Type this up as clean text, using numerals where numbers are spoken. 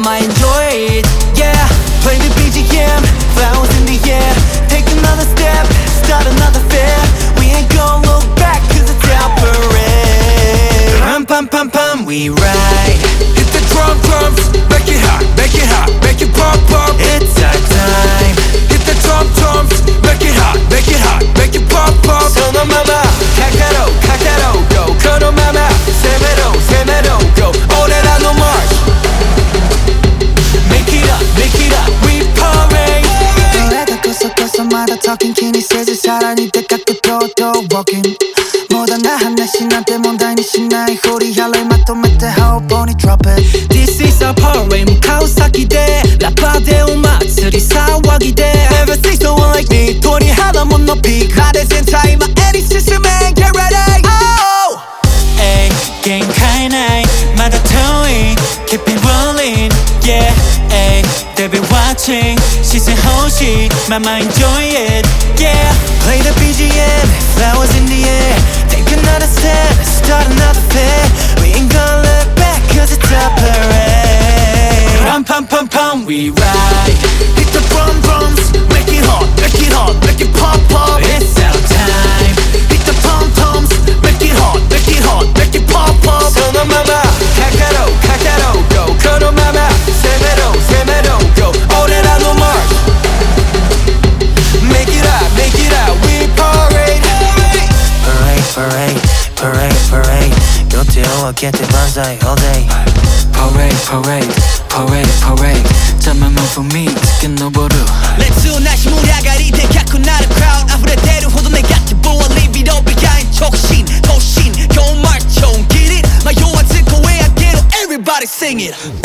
Mama enjoy it, yeah. Play the BGM, flowers in the air. Take another step, start another fair. We ain't gonna look back cause it's our parade. Pum pum pum pum, we ride. Hit the drums, make it hot, make it hot, make it pump pump. It's our time. Hit the drums, make it hot, make it hot, make it pump pump. Sono mama, kakaro, kakaro, go. Kono mama, semero, semero, go. 오래라도 march. Make it up, we parade. 노래가 끄석끄석마다 talking 괜히 세질 사랑이 때깎고 또 walking 뭐다 나 하나씩 나한테 뭔다니 신나이 호리 할래 맛도 맺대 how bonnie drop it. This is our parade, Kawasaki 대 라파데 오마츠리 사와기 대 Never seen someone like me 돈이 하나 못 높이 나를 센타이 my any system man get ready. Oh! Ay, game kind 마다 towing keep it rolling yeah. Ay, they've been watching 시선 호시 mama enjoy it yeah. Play the BGM flowers in the air. Take another step start another fair. We ain't gonna look back cause it's a parade. Pum pum pum pum we ride. Hit the drums, make it hot, make it hot, make it pump pump. It's our time. Hit the pom-toms, make it hot, make it hot, make it pump pump. Sono mama, kakaro, kakaro, go. Kono mama, semero, semero, go. 오래라도 march. Make it up, we parade. Parade, parade, parade, parade. 곁에 오와 곁에 반사이 all day. Parade, parade, parade, parade. 잠만 for me, 듣긴 너버려. Let's do 날씨 무ля가리 대갖고 나를 crowd 아무래 대류호도 내 곁에 보아 leave it all behind. 촉신, 도신, 겨울 말총 Get it, my 요한 듣고 왜 안 get it. Everybody sing it.